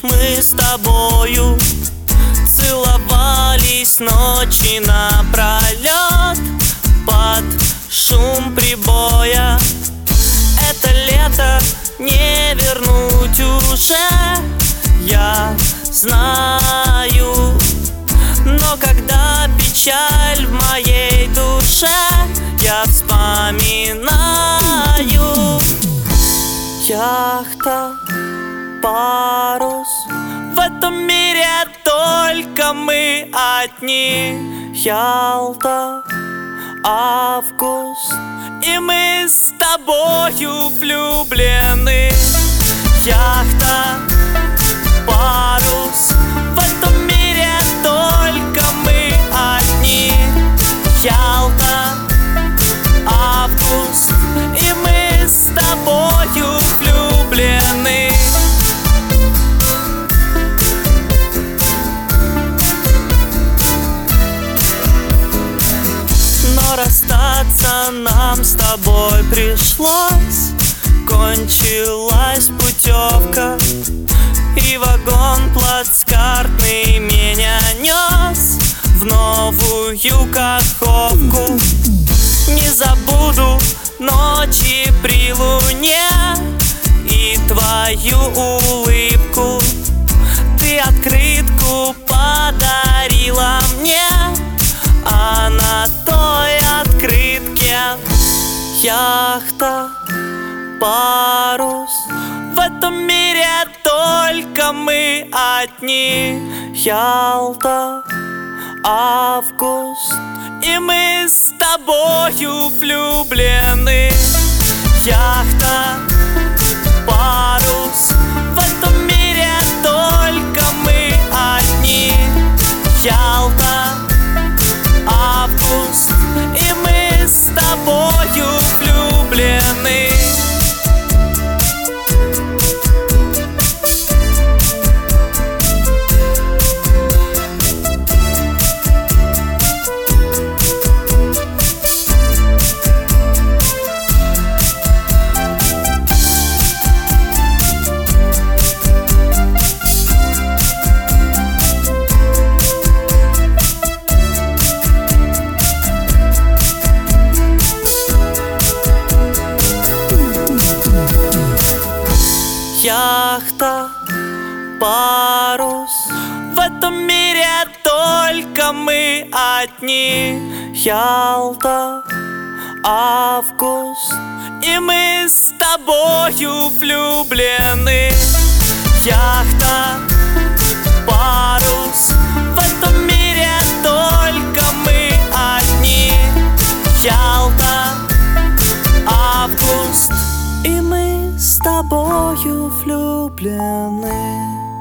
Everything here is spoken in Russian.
Мы с тобою целовались ночи напролет под шум прибоя. Это лето не вернуть уже, я знаю. Но когда печаль в моей душе, я вспоминаю. Яхта, парус, в этом мире только мы одни. Ялта, август, и мы с тобою влюблены. Яхта, парус, в этом мире только мы одни. Ялта, август, и мы с тобою влюблены. Но расстаться нам с тобой пришлось. Кончилась путевка, и вагон плацкартный меня нес в новую Каховку. Не забуду ночи при луне и твою улыбку. Ты открытку подарила мне, а на той открытке яхта, парус, в этом мире только мы одни. Ялта, август, и мы с тобою влюблены. Яхта, парус, в этом мире только мы одни. Ялта, август, и мы с тобою влюблены. Яхта, парус, в этом мире только мы одни. Ялта, август, и мы с тобою влюблены. Яхта, парус, в этом мире только мы одни. Ялта, август, и мы с тобою влюблены.